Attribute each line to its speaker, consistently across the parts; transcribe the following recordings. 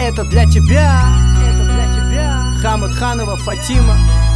Speaker 1: Это для тебя, это для тебя. Хаматханова Фатима.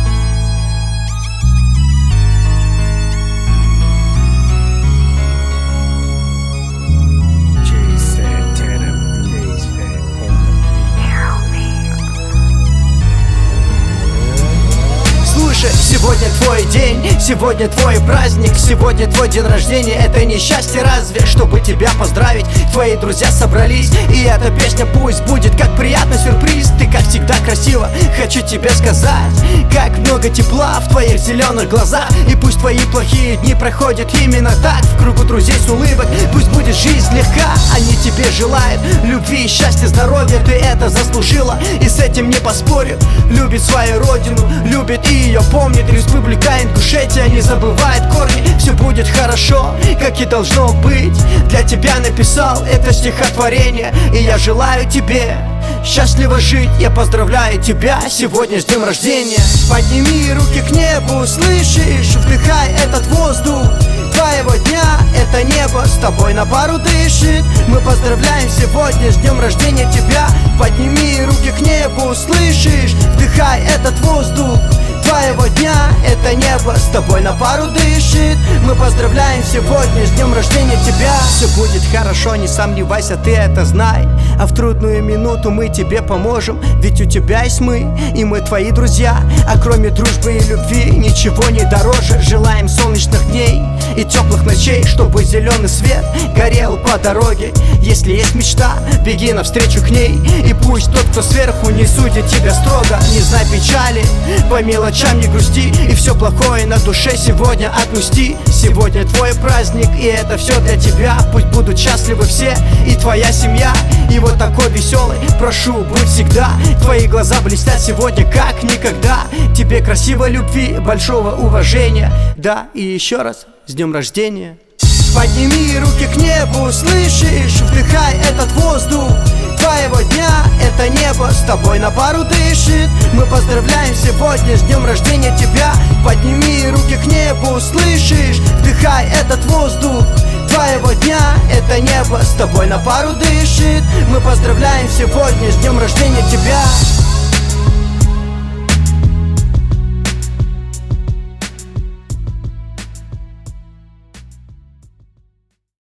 Speaker 1: Сегодня твой день, сегодня твой праздник, сегодня твой день рождения. Это не счастье разве, чтобы тебя поздравить? Твои друзья собрались, и эта песня пусть будет как приятный сюрприз. Ты как всегда красива, хочу тебе сказать, как много тепла в твоих зеленых глазах. И пусть твои плохие дни проходят именно так, в кругу друзей с улыбок. Пусть будет жизнь легка, они тебе желают любви, счастья, здоровья. Ты это заслужила, и с этим не поспорю. Любит свою родину, любит и ее помнит. Республика Ингушетия не забывает корни. Все будет хорошо, как и должно быть. Для тебя написал это стихотворение, и я желаю тебе счастливо жить. Я поздравляю тебя сегодня с днем рождения. Подними руки к небу, слышишь? Вдыхай этот воздух твоего дня, это небо с тобой на пару дышит. Мы поздравляем сегодня с днем рождения тебя. Подними руки к небу, слышишь? Вдыхай этот воздух твоего дня, это небо с тобой на пару дышит. Мы поздравляем сегодня с днем рождения тебя. Все будет хорошо, не сомневайся, ты это знай. А в трудную минуту мы тебе поможем, ведь у тебя есть мы, и мы твои друзья. А кроме дружбы и любви ничего не дороже. Желаем солнечных дней и теплых ночей, чтобы зеленый свет горел по дороге. Если есть мечта, беги навстречу к ней. И пусть тот, кто сверху, не судит тебя строго. Не знай печали, по мелочам не грусти, и все плохое на душе сегодня отпусти. Сегодня твой праздник, и это все для тебя. Пусть будут счастливы все, и твоя семья. И вот такой веселый, прошу, будь всегда. Твои глаза блестят сегодня как никогда. Тебе красивой любви, большого уважения. Да, и еще раз с днем рождения. Подними руки к небу, слышишь? Вдыхай этот воздух твоего дня, это небо с тобой на пару дышит. Мы поздравляем сегодня с днем рождения тебя. Подними руки к небу, слышишь? Вдыхай этот воздух твоего дня, это небо с тобой на пару дышит. Мы поздравляем сегодня с днем рождения тебя.